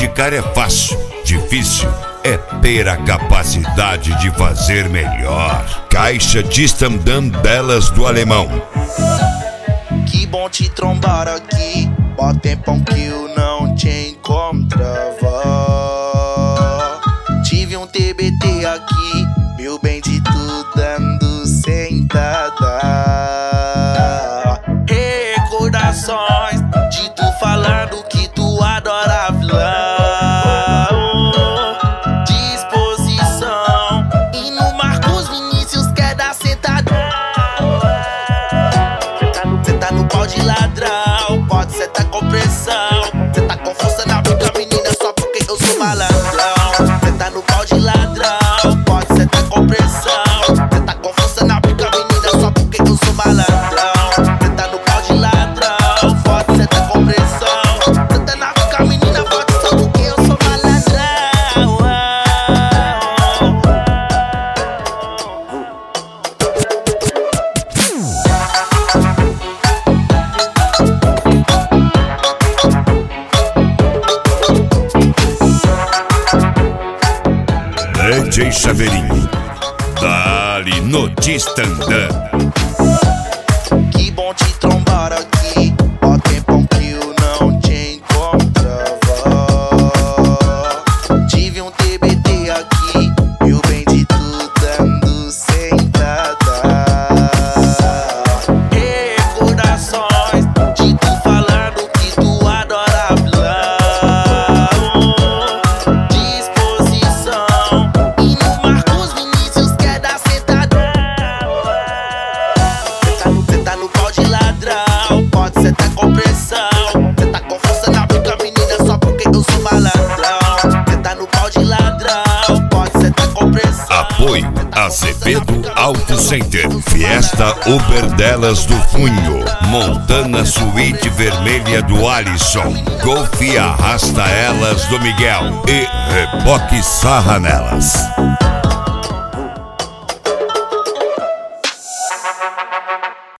criticar é fácil, difícil é ter a capacidade de fazer melhor. Caixa de stand-up delas do Alemão. Que bom te trombar aqui, mó tempão que eu não te encontrava. Tive um TBT aqui, meu bem de tu dando sentada. Recordações de tu falando que tu adora vilão. Disposição, e no Marcos Vinícius quer dar sentada. Cê tá no pau de ladrão, pode cê tá com pressão. Cê tá com força na boca, menina, só porque eu sou malandrão. Cê tá no pau de ladrão, pode cê tá com pressão. Cê tá com força na boca, menina, só porque eu sou malandrão. Cê tá no pau de ladrão, pode cê tá com pressão. Cê tá na boca, menina, pode só porque eu sou malandrão. DJ Chaveirinho, dali no de stand-up. Que bom te trombar aqui, ó tempão que eu não te encontrava. Tive um TBT aqui, meu bem de tu dando sentada. Recordações de tu falando que tu adora vilão. Disposição, e no Marcos Vinícius quer dar sentada. Cê tá no pau de ladrão, pode cê tá com pressão. Cê tá com força na boca, menina, só porque eu sou malandrão. Cê tá no pau de ladrão, pode cê tá com pressão. Apoio Azevedo Auto Center, Fiesta Uber delas do Funho, Montana Suíte Vermelha do Alisson, Golf Arrasta Elas do Miguel e Reboque Sarra Nelas.